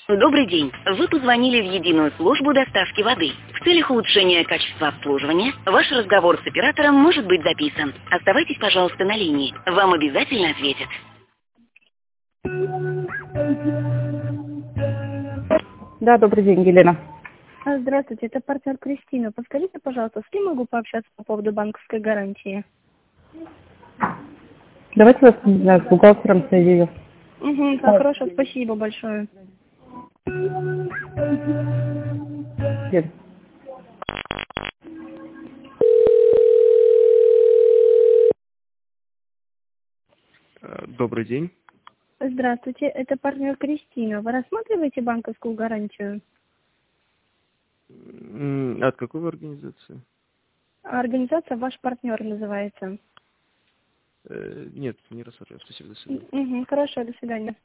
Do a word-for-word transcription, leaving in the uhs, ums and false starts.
Добрый день. Вы позвонили в единую службу доставки воды. В целях улучшения качества обслуживания ваш разговор с оператором может быть записан. Оставайтесь, пожалуйста, на линии. Вам обязательно ответят. Да, добрый день, Елена. А, Здравствуйте, это партнер Кристина. Подскажите, пожалуйста, с кем могу пообщаться по поводу банковской гарантии? Давайте вас, не знаю, с бухгалтером соединю. Угу, так, хорошо, спасибо большое. Лен. Э, Добрый день. Здравствуйте, это партнер Кристина. Вы рассматриваете банковскую гарантию? М, От какой вы организации? Организация «Ваш партнер» называется. Э, Нет, не рассматриваю. Спасибо, до свидания. Угу, хорошо, до свидания.